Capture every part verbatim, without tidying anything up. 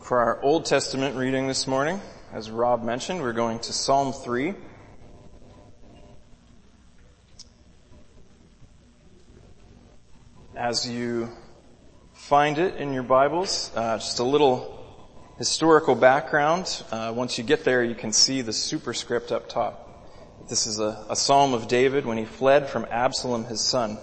For our Old Testament reading this morning, as Rob mentioned, we're going to Psalm three. As you find it in your Bibles, uh, just a little historical background. Uh, once you get there, you can see the superscript up top. This is a, a psalm of David when he fled from Absalom, his son.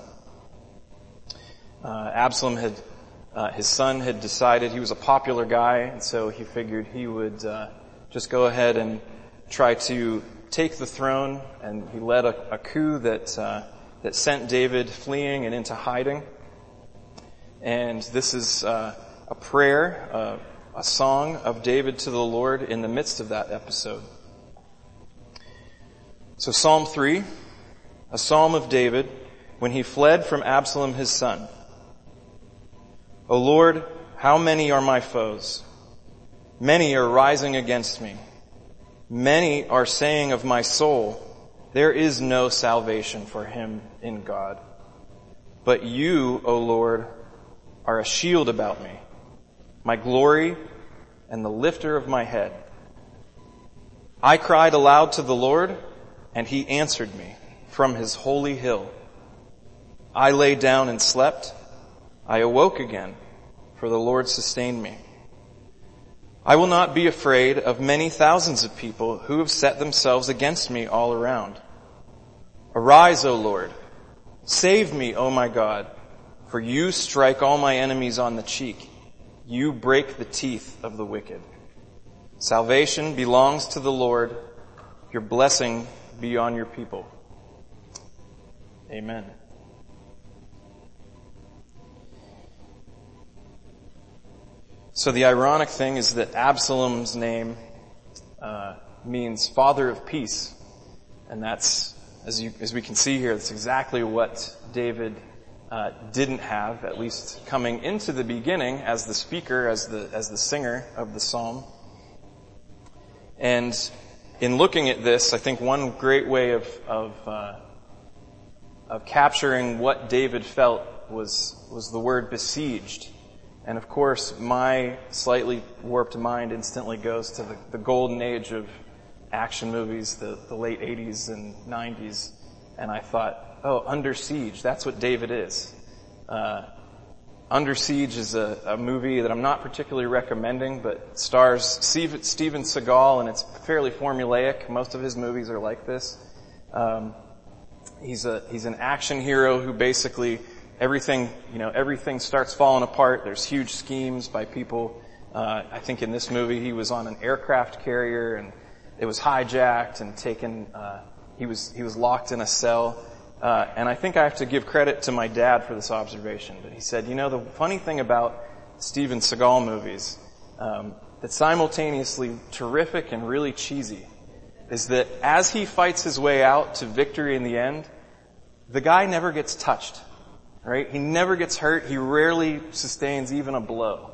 Uh, Absalom had Uh, his son had decided he was a popular guy, and so he figured he would uh, just go ahead and try to take the throne, and he led a, a coup that uh, that sent David fleeing and into hiding. And this is uh, a prayer, uh, a song of David to the Lord in the midst of that episode. So Psalm three, a psalm of David when he fled from Absalom his son. O Lord, how many are my foes? Many are rising against me. Many are saying of my soul, there is no salvation for him in God. But you, O Lord, are a shield about me, my glory and the lifter of my head. I cried aloud to the Lord, and he answered me from his holy hill. I lay down and slept. I awoke again, for the Lord sustained me. I will not be afraid of many thousands of people who have set themselves against me all around. Arise, O Lord. Save me, O my God, for you strike all my enemies on the cheek. You break the teeth of the wicked. Salvation belongs to the Lord. Your blessing be on your people. Amen. So the ironic thing is that Absalom's name uh, means father of peace. And that's, as you, as we can see here, that's exactly what David uh, didn't have, at least coming into the beginning as the speaker, as the, as the singer of the psalm. And in looking at this, I think one great way of, of, uh, of capturing what David felt was, was the word besieged. And of course, my slightly warped mind instantly goes to the, the golden age of action movies, the, the late eighties and nineties. And I thought, oh, Under Siege, that's what David is. Uh, Under Siege is a, a movie that I'm not particularly recommending, but stars Steve, Steven Seagal, and it's fairly formulaic. Most of his movies are like this. Um, he's a, he's an action hero who basically Everything, you know, everything starts falling apart. There's huge schemes by people. Uh, I think in this movie he was on an aircraft carrier and it was hijacked and taken, uh, he was, he was locked in a cell. Uh, and I think I have to give credit to my dad for this observation. But he said, you know, the funny thing about Steven Seagal movies, um, that's simultaneously terrific and really cheesy, is that as he fights his way out to victory in the end, the guy never gets touched. Right? He never gets hurt. He rarely sustains even a blow.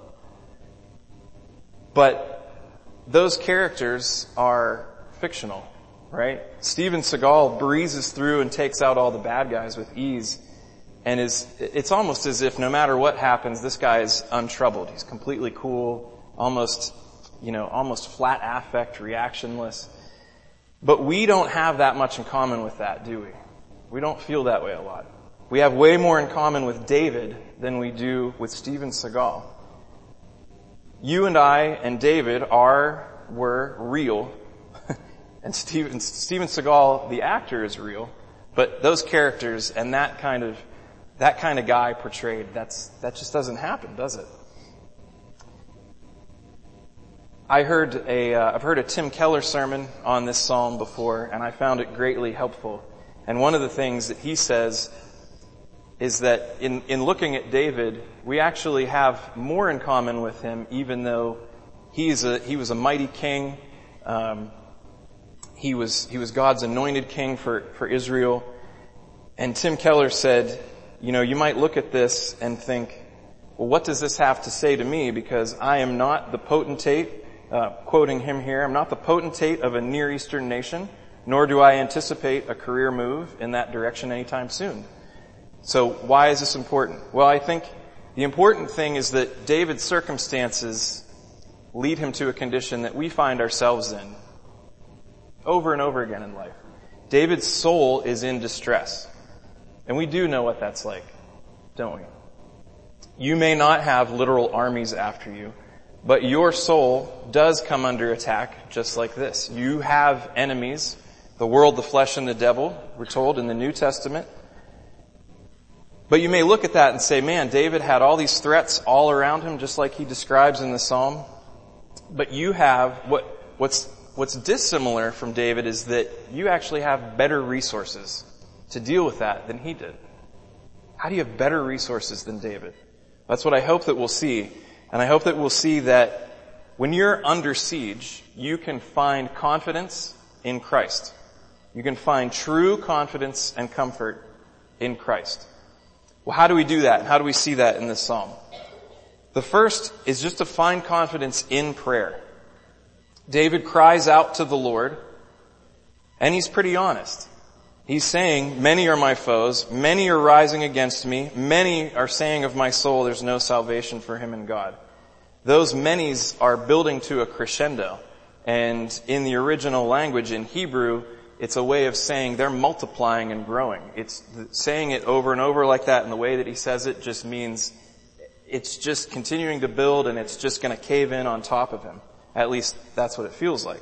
But those characters are fictional, right? Steven Seagal breezes through and takes out all the bad guys with ease. And is, it's almost as if no matter what happens, this guy is untroubled. He's completely cool, almost, you know, almost flat affect, reactionless. But we don't have that much in common with that, do we? We don't feel that way a lot. We have way more in common with David than we do with Steven Seagal. You and I and David are, were real. And Steven, Steven Seagal, the actor, is real. But those characters and that kind of, that kind of guy portrayed, that's, that just doesn't happen, does it? I heard a, uh, I've heard a Tim Keller sermon on this psalm before, and I found it greatly helpful. And one of the things that he says is that in, in looking at David, we actually have more in common with him, even though he's a, he was a mighty king. Um, he was, he was God's anointed king for, for Israel. And Tim Keller said, you know, you might look at this and think, well, what does this have to say to me? Because I am not the potentate, uh, quoting him here, I'm not the potentate of a Near Eastern nation, nor do I anticipate a career move in that direction anytime soon. So why is this important? Well, I think the important thing is that David's circumstances lead him to a condition that we find ourselves in over and over again in life. David's soul is in distress. And we do know what that's like, don't we? You may not have literal armies after you, but your soul does come under attack just like this. You have enemies, the world, the flesh, and the devil, we're told in the New Testament. But you may look at that and say, man, David had all these threats all around him, just like he describes in the Psalm. But you have, what, what's, what's dissimilar from David is that you actually have better resources to deal with that than he did. How do you have better resources than David? That's what I hope that we'll see. And I hope that we'll see that when you're under siege, you can find confidence in Christ. You can find true confidence and comfort in Christ. Well, how do we do that? How do we see that in this psalm? The first is just to find confidence in prayer. David cries out to the Lord, and he's pretty honest. He's saying, many are my foes, many are rising against me, many are saying of my soul there's no salvation for him in God. Those manys are building to a crescendo, and in the original language in Hebrew, it's a way of saying they're multiplying and growing. It's saying it over and over like that, and the way that he says it just means it's just continuing to build and it's just going to cave in on top of him. At least that's what it feels like.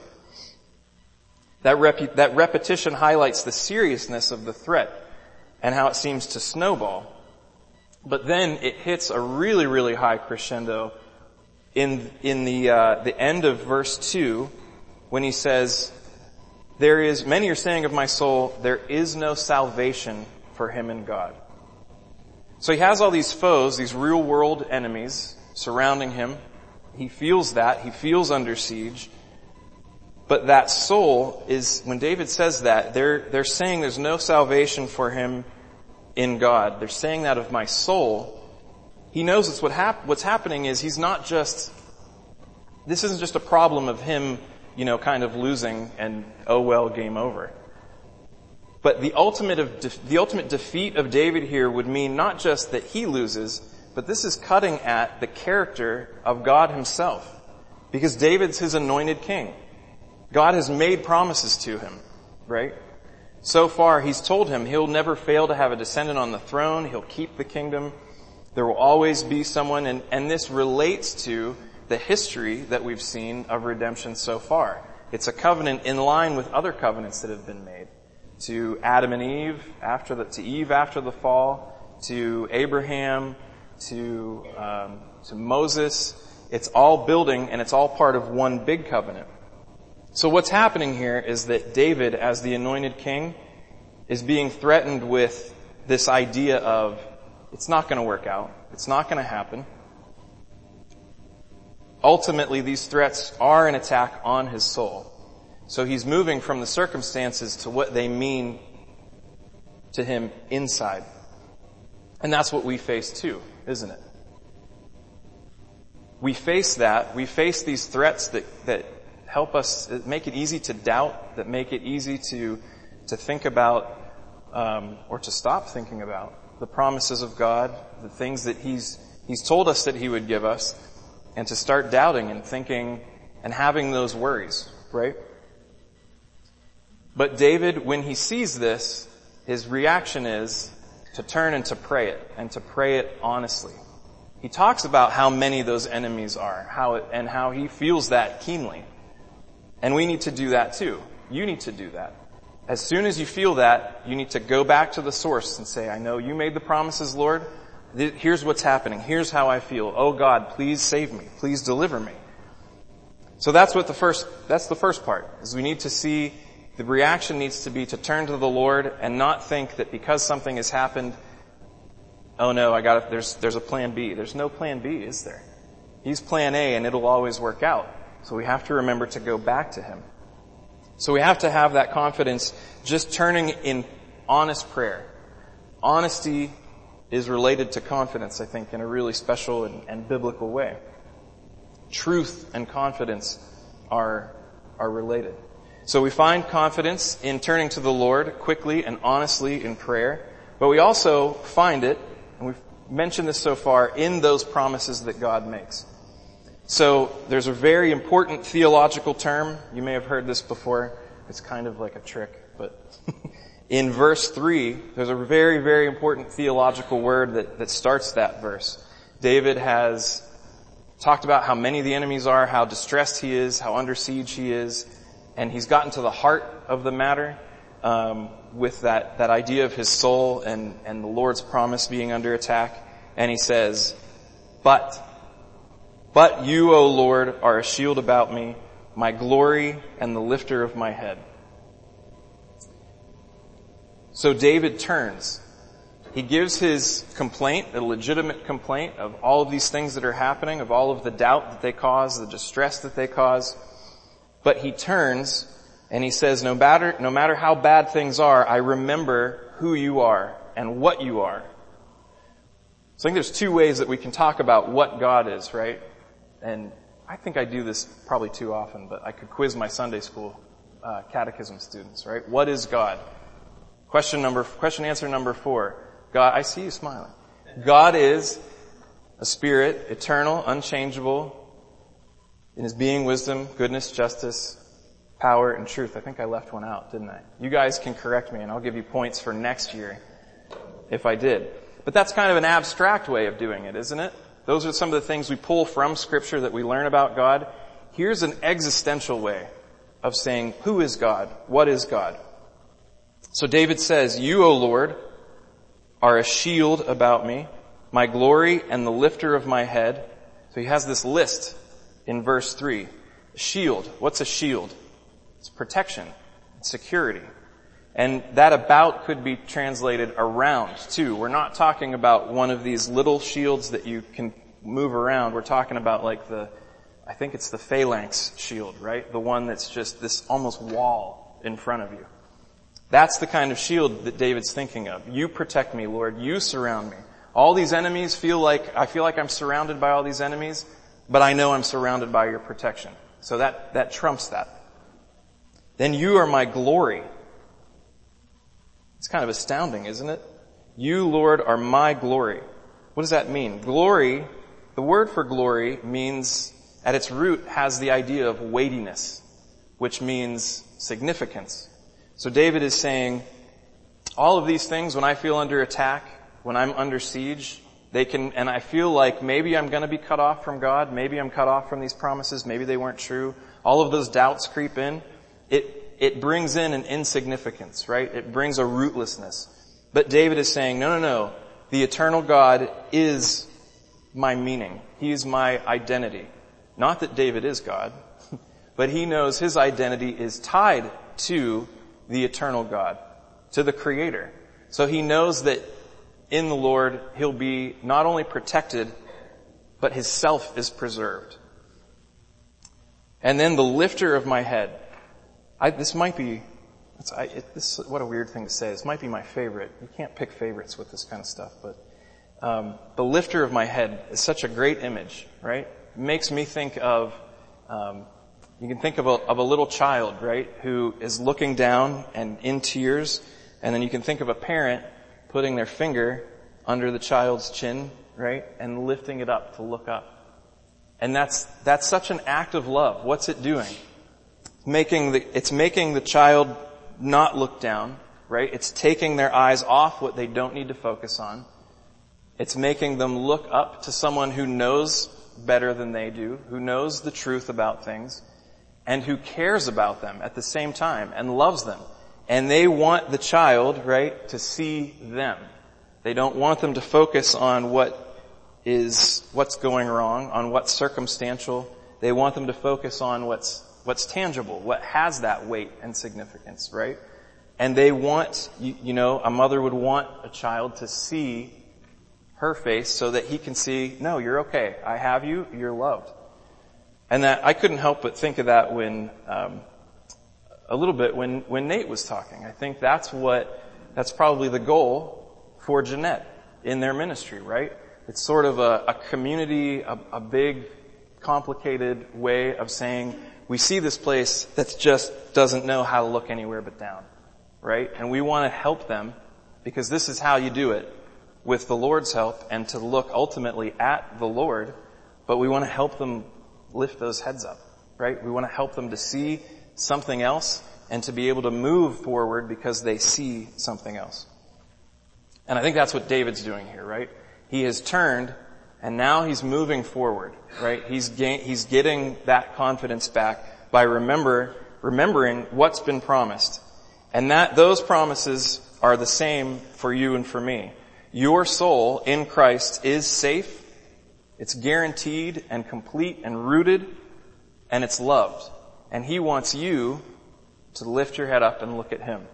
That, rep- that repetition highlights the seriousness of the threat and how it seems to snowball. But then it hits a really, really high crescendo in, in the, uh, the end of verse two when he says, there is, many are saying of my soul, there is no salvation for him in God. So he has all these foes, these real world enemies surrounding him. He feels that. He feels under siege. But that soul is, when David says that, they're, they're saying there's no salvation for him in God. They're saying that of my soul. He knows it's what hap- what's happening is he's not just, this isn't just a problem of him, you know, kind of losing and, oh well, game over. But the ultimate of, de- the ultimate defeat of David here would mean not just that he loses, but this is cutting at the character of God himself. Because David's his anointed king. God has made promises to him, right? So far, he's told him he'll never fail to have a descendant on the throne. He'll keep the kingdom. There will always be someone. And, and this relates to the history that we've seen of redemption so far. It's a covenant in line with other covenants that have been made. To Adam and Eve, after the, to Eve after the fall, to Abraham, to, um, to Moses. It's all building and it's all part of one big covenant. So what's happening here is that David, as the anointed king, is being threatened with this idea of, it's not going to work out. It's not going to happen. Ultimately, these threats are an attack on his soul. So he's moving from the circumstances to what they mean to him inside. And that's what we face too, isn't it? We face that. We face these threats that, that help us, make it easy to doubt, that make it easy to, to think about, um, or to stop thinking about the promises of God, the things that He's, He's told us that He would give us, and to start doubting and thinking and having those worries, right? But David, when he sees this, his reaction is to turn and to pray it, and to pray it honestly. He talks about how many those enemies are, how it, and how he feels that keenly. And we need to do that too. You need to do that. As soon as you feel that, you need to go back to the source and say, I know you made the promises, Lord. Here's what's happening. Here's how I feel. Oh God, please save me. Please deliver me. So that's what the first, that's the first part, is we need to see, the reaction needs to be to turn to the Lord and not think that because something has happened, oh no, I got there's, there's a plan B. There's no plan B, is there? He's plan A and it'll always work out. So we have to remember to go back to Him. So we have to have that confidence just turning in honest prayer. Honesty is related to confidence, I think, in a really special and, and biblical way. Truth and confidence are, are related. So we find confidence in turning to the Lord quickly and honestly in prayer, but we also find it, and we've mentioned this so far, in those promises that God makes. So there's a very important theological term. You may have heard this before. It's kind of like a trick, but in verse three, there's a very, very important theological word that, that starts that verse. David has talked about how many the enemies are, how distressed he is, how under siege he is, and he's gotten to the heart of the matter um, with that, that idea of his soul and, and the Lord's promise being under attack. And he says, But, but you, O Lord, are a shield about me, my glory and the lifter of my head. So David turns. He gives his complaint, a legitimate complaint of all of these things that are happening, of all of the doubt that they cause, the distress that they cause. But he turns and he says, no matter, no matter how bad things are, I remember who you are and what you are. So I think there's two ways that we can talk about what God is, right? And I think I do this probably too often, but I could quiz my Sunday school uh, catechism students, right? What is God? Question number, question answer number four. God, I see you smiling. God is a spirit, eternal, unchangeable, in his being, wisdom, goodness, justice, power, and truth. I think I left one out, didn't I? You guys can correct me and I'll give you points for next year if I did. But that's kind of an abstract way of doing it, isn't it? Those are some of the things we pull from Scripture that we learn about God. Here's an existential way of saying, who is God? What is God? So David says, you, O Lord, are a shield about me, my glory and the lifter of my head. So he has this list in verse three. A shield. What's a shield? It's protection, it's security. And that about could be translated around too. We're not talking about one of these little shields that you can move around. We're talking about like the, I think it's the phalanx shield, right? The one that's just this almost wall in front of you. That's the kind of shield that David's thinking of. You protect me, Lord. You surround me. All these enemies feel like, I feel like I'm surrounded by all these enemies, but I know I'm surrounded by your protection. So that, that trumps that. Then you are my glory. It's kind of astounding, isn't it? You, Lord, are my glory. What does that mean? Glory, the word for glory means, at its root, has the idea of weightiness, which means significance. So David is saying, all of these things, when I feel under attack, when I'm under siege, they can, and I feel like maybe I'm going to be cut off from God, maybe I'm cut off from these promises, maybe they weren't true. All of those doubts creep in. It, it brings in an insignificance, right? It brings a rootlessness. But David is saying, no, no, no. The eternal God is my meaning. He is my identity. Not that David is God, but he knows his identity is tied to the eternal God, to the Creator. So he knows that in the Lord, he'll be not only protected, but his self is preserved. And then the lifter of my head. I, this might be, it's, I, it, this, what a weird thing to say. This might be my favorite. You can't pick favorites with this kind of stuff, but um, the lifter of my head is such a great image, right? It makes me think of, um, you can think of a, of a little child, right, who is looking down and in tears, and then you can think of a parent putting their finger under the child's chin, right, and lifting it up to look up. And that's, that's such an act of love. What's it doing? It's making the, it's making the child not look down, right? It's taking their eyes off what they don't need to focus on. It's making them look up to someone who knows better than they do, who knows the truth about things, and who cares about them at the same time and loves them. And they want the child, right, to see them. They don't want them to focus on what is, what's going wrong, on what's circumstantial. They want them to focus on what's, what's tangible, what has that weight and significance, right? And they want, you, you know, a mother would want a child to see her face so that he can see, no, you're okay. I have you. You're loved. And that, I couldn't help but think of that when, um, a little bit when, when Nate was talking. I think that's what, that's probably the goal for Jeanette in their ministry, right? It's sort of a, a community, a, a big, complicated way of saying, we see this place that just doesn't know how to look anywhere but down, right? And we want to help them because this is how you do it with the Lord's help and to look ultimately at the Lord, but we want to help them lift those heads up, right? We want to help them to see something else and to be able to move forward because they see something else. And I think that's what David's doing here, right? He has turned and now he's moving forward, right? He's gain, he's getting that confidence back by remember, remembering what's been promised. And that, those promises are the same for you and for me. Your soul in Christ is safe, it's guaranteed and complete and rooted, and it's loved. And He wants you to lift your head up and look at Him.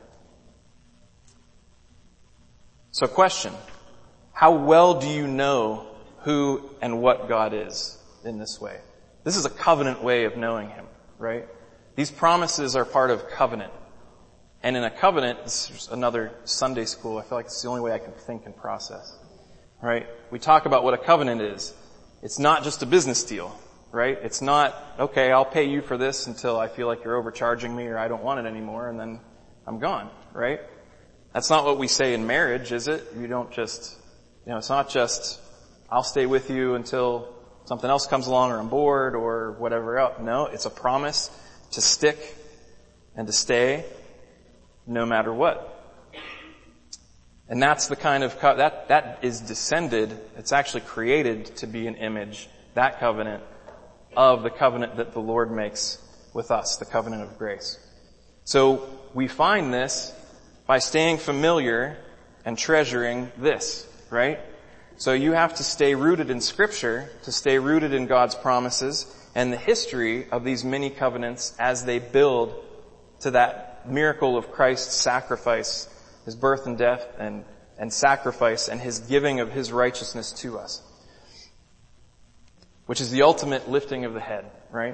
So question, how well do you know who and what God is in this way? This is a covenant way of knowing Him, right? These promises are part of covenant. And in a covenant, this is another Sunday school, I feel like it's the only way I can think and process, right? We talk about what a covenant is. It's not just a business deal, right? It's not, okay, I'll pay you for this until I feel like you're overcharging me or I don't want it anymore and then I'm gone, right? That's not what we say in marriage, is it? You don't just, you know, it's not just, I'll stay with you until something else comes along or I'm bored or whatever else. No, it's a promise to stick and to stay no matter what. And that's the kind of, co- that, that is descended, it's actually created to be an image, that covenant, of the covenant that the Lord makes with us, the covenant of grace. So we find this by staying familiar and treasuring this, right? So you have to stay rooted in Scripture, to stay rooted in God's promises and the history of these many covenants as they build to that miracle of Christ's sacrifice, His birth and death and, and sacrifice and His giving of His righteousness to us, which is the ultimate lifting of the head, right?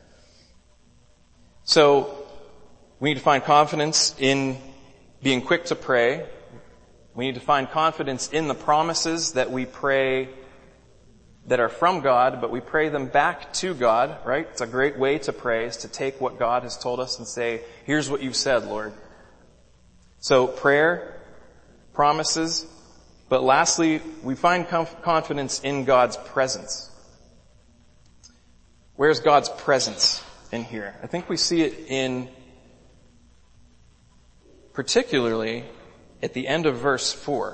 So we need to find confidence in being quick to pray. We need to find confidence in the promises that we pray that are from God, but we pray them back to God, right? It's a great way to pray, is to take what God has told us and say, here's what you've said, Lord. So prayer, promises, but lastly, we find conf- confidence in God's presence. Where's God's presence in here? I think we see it in, particularly at the end of verse four.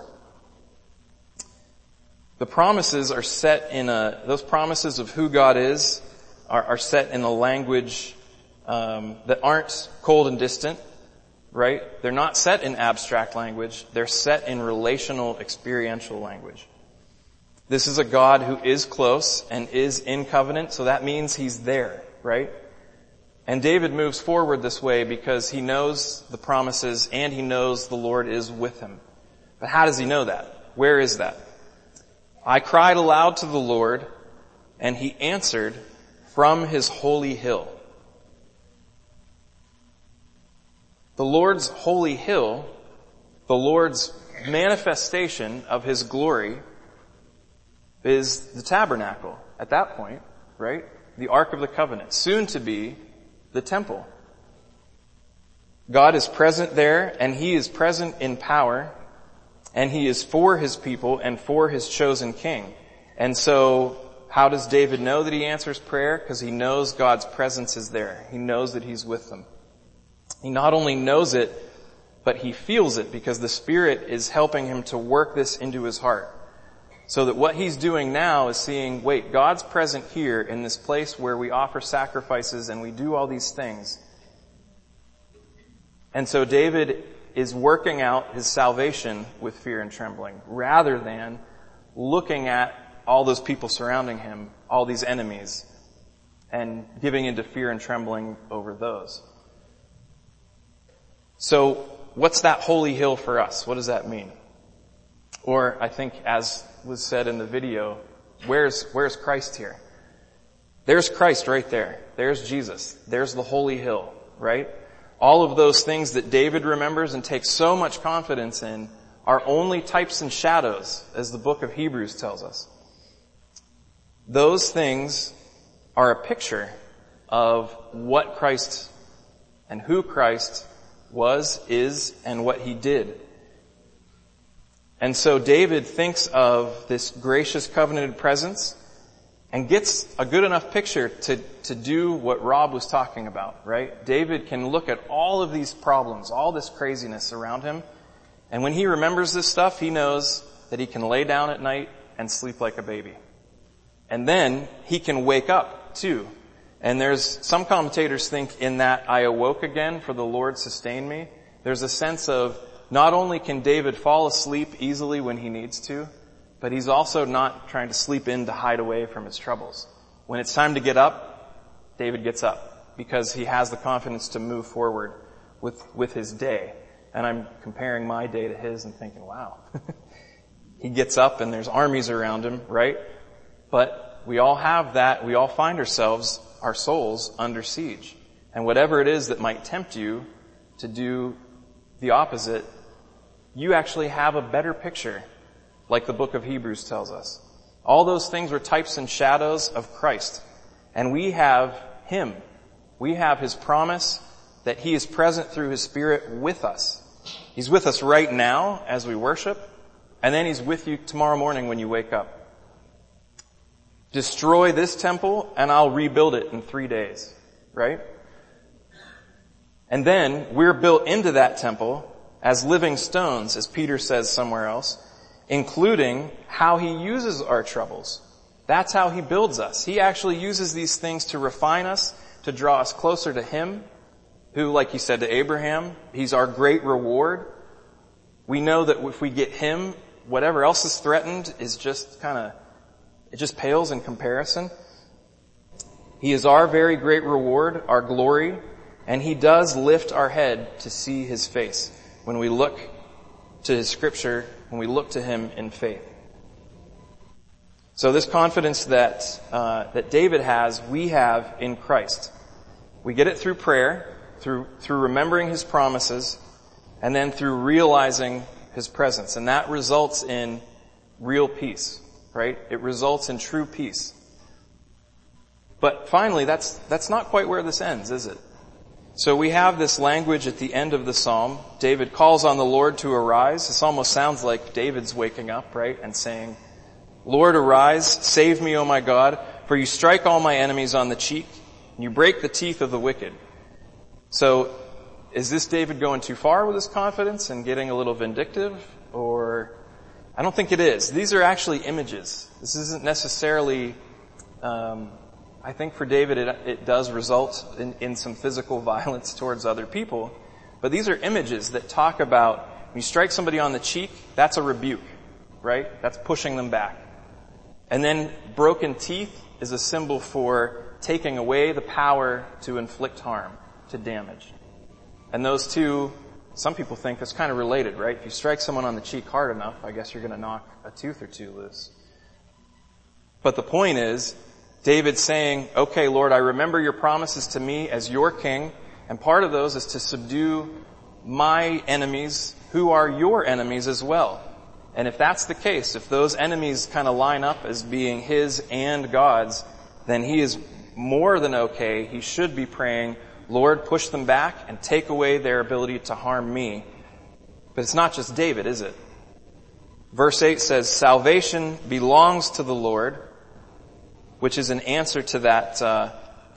The promises are set in a, those promises of who God is are, are set in a language um, that aren't cold and distant, right? They're not set in abstract language. They're set in relational, experiential language. This is a God who is close and is in covenant, so that means He's there, right? And David moves forward this way because he knows the promises and he knows the Lord is with him. But how does he know that? Where is that? I cried aloud to the Lord, and He answered from His holy hill. The Lord's holy hill, the Lord's manifestation of His glory, is the tabernacle at that point, right? The Ark of the Covenant, soon to be the temple. God is present there, and He is present in power, and He is for His people and for His chosen king. And so, how does David know that he answers prayer? Because he knows God's presence is there. He knows that He's with them. He not only knows it, but he feels it because the Spirit is helping him to work this into his heart. So that what he's doing now is seeing, wait, God's present here in this place where we offer sacrifices and we do all these things. And so David is working out his salvation with fear and trembling rather than looking at all those people surrounding him, all these enemies, and giving into fear and trembling over those. So what's that holy hill for us? What does that mean? Or I think as was said in the video, where's, where's Christ here? There's Christ right there. There's Jesus. There's the holy hill, right? All of those things that David remembers and takes so much confidence in are only types and shadows, as the book of Hebrews tells us. Those things are a picture of what Christ and who Christ was, is, and what He did. And so David thinks of this gracious covenanted presence, and gets a good enough picture to, to do what Rob was talking about, right? David can look at all of these problems, all this craziness around him, and when he remembers this stuff, he knows that he can lay down at night and sleep like a baby. And then he can wake up too. And there's, some commentators think in that I awoke again, for the Lord sustained me. There's a sense of not only can David fall asleep easily when he needs to, but he's also not trying to sleep in to hide away from his troubles. When it's time to get up, David gets up because he has the confidence to move forward with, with his day. And I'm comparing my day to his and thinking, wow. He gets up and there's armies around him, right? But we all have that, we all find ourselves, our souls, under siege. And whatever it is that might tempt you to do the opposite, you actually have a better picture, like the book of Hebrews tells us. All those things were types and shadows of Christ. And we have Him. We have His promise that He is present through His Spirit with us. He's with us right now as we worship, and then He's with you tomorrow morning when you wake up. Destroy this temple and I'll rebuild it in three days, right? And then we're built into that temple as living stones, as Peter says somewhere else, including how He uses our troubles. That's how He builds us. He actually uses these things to refine us, to draw us closer to Him, who, like He said to Abraham, He's our great reward. We know that if we get Him, whatever else is threatened is just kind of, it just pales in comparison. He is our very great reward, our glory, and He does lift our head to see His face when we look to His Scripture, when we look to Him in faith. So this confidence that uh, that David has, we have in Christ. We get it through prayer, through through remembering His promises, and then through realizing His presence. And that results in real peace, right? It results in true peace. But finally, that's that's not quite where this ends, is it? So we have this language at the end of the psalm. David calls on the Lord to arise. This almost sounds like David's waking up, right? And saying, Lord, arise, save me, O my God, for you strike all my enemies on the cheek, and you break the teeth of the wicked. So, is this David going too far with his confidence and getting a little vindictive? Or, I don't think it is. These are actually images. This isn't necessarily, um, I think for David it, it does result in, in some physical violence towards other people. But these are images that talk about, when you strike somebody on the cheek, that's a rebuke, right? That's pushing them back. And then broken teeth is a symbol for taking away the power to inflict harm, to damage. And those two, some people think that's kind of related, right? If you strike someone on the cheek hard enough, I guess you're going to knock a tooth or two loose. But the point is, David's saying, okay, Lord, I remember your promises to me as your king, and part of those is to subdue my enemies who are your enemies as well. And if that's the case, if those enemies kind of line up as being his and God's, then he is more than okay. He should be praying, Lord, push them back and take away their ability to harm me. But it's not just David, is it? Verse eight says, salvation belongs to the Lord, which is an answer to that uh,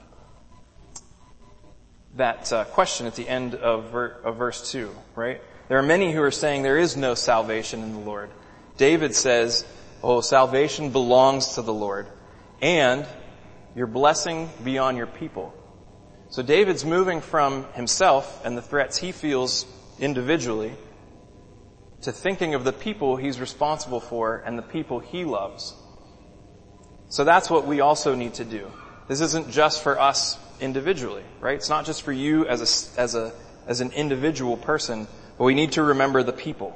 that uh, question at the end of, ver- of verse two, right? There are many who are saying there is no salvation in the Lord. David says, oh, salvation belongs to the Lord, and your blessing be on your people. So David's moving from himself and the threats he feels individually to thinking of the people he's responsible for and the people he loves. So that's what we also need to do. This isn't just for us individually, right? It's not just for you as a, as a, as an individual person, but we need to remember the people.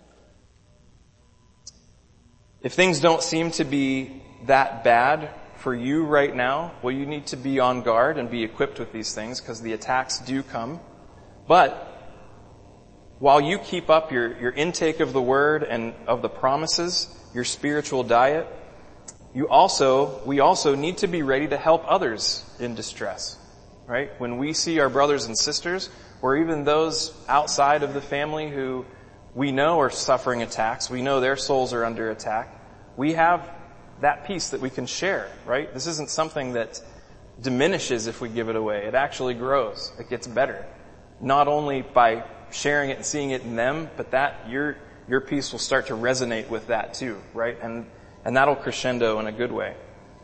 If things don't seem to be that bad for you right now, well, you need to be on guard and be equipped with these things because the attacks do come. But while you keep up your, your intake of the word and of the promises, your spiritual diet, you also, we also need to be ready to help others in distress, right? When we see our brothers and sisters, or even those outside of the family who we know are suffering attacks, we know their souls are under attack, we have that peace that we can share, right? This isn't something that diminishes if we give it away. It actually grows. It gets better. Not only by sharing it and seeing it in them, but that your your peace will start to resonate with that too, right? And and that'll crescendo in a good way.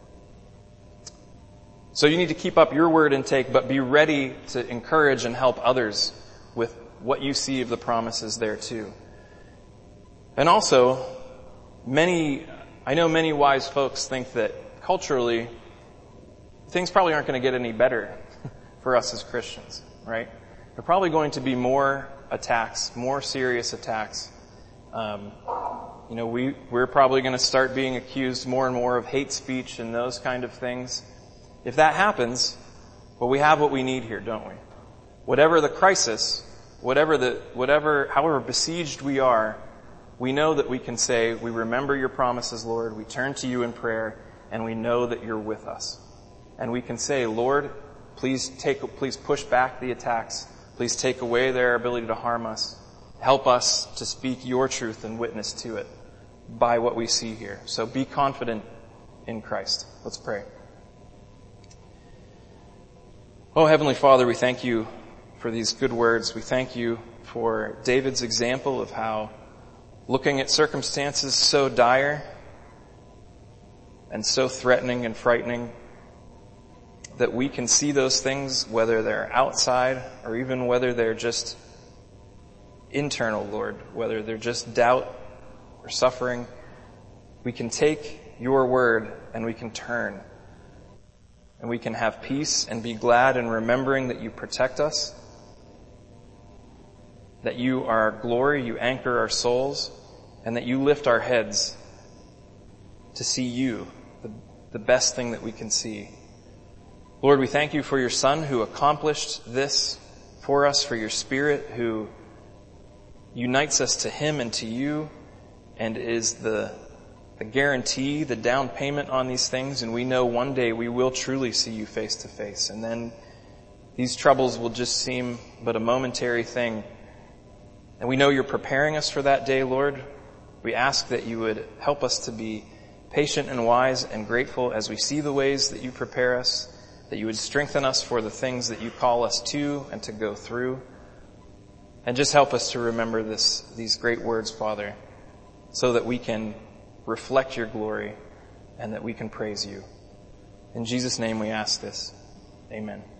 So you need to keep up your word intake, but be ready to encourage and help others with what you see of the promises there too. And also, many, I know many wise folks think that culturally, things probably aren't going to get any better for us as Christians, right? There are probably going to be more attacks, more serious attacks. Um, you know, we, we're probably going to start being accused more and more of hate speech and those kind of things. If that happens, well, we have what we need here, don't we? Whatever the crisis, whatever the, whatever, however besieged we are, we know that we can say, we remember your promises, Lord, we turn to you in prayer, and we know that you're with us. And we can say, Lord, please take, please push back the attacks. Please take away their ability to harm us. Help us to speak your truth and witness to it by what we see here. So be confident in Christ. Let's pray. Oh, Heavenly Father, we thank you for these good words. We thank you for David's example of how looking at circumstances so dire and so threatening and frightening that we can see those things, whether they're outside or even whether they're just internal, Lord, whether they're just doubt or suffering. We can take your word and we can turn. And we can have peace and be glad in remembering that you protect us, that you are our glory, you anchor our souls, and that you lift our heads to see you, the, the best thing that we can see. Lord, we thank you for your Son who accomplished this for us, for your Spirit who unites us to him and to you and is the the guarantee, the down payment on these things, and we know one day we will truly see you face to face. And then these troubles will just seem but a momentary thing. And we know you're preparing us for that day, Lord. We ask that you would help us to be patient and wise and grateful as we see the ways that you prepare us, that you would strengthen us for the things that you call us to and to go through. And just help us to remember this, these great words, Father, so that we can reflect your glory and that we can praise you. In Jesus' name we ask this. Amen.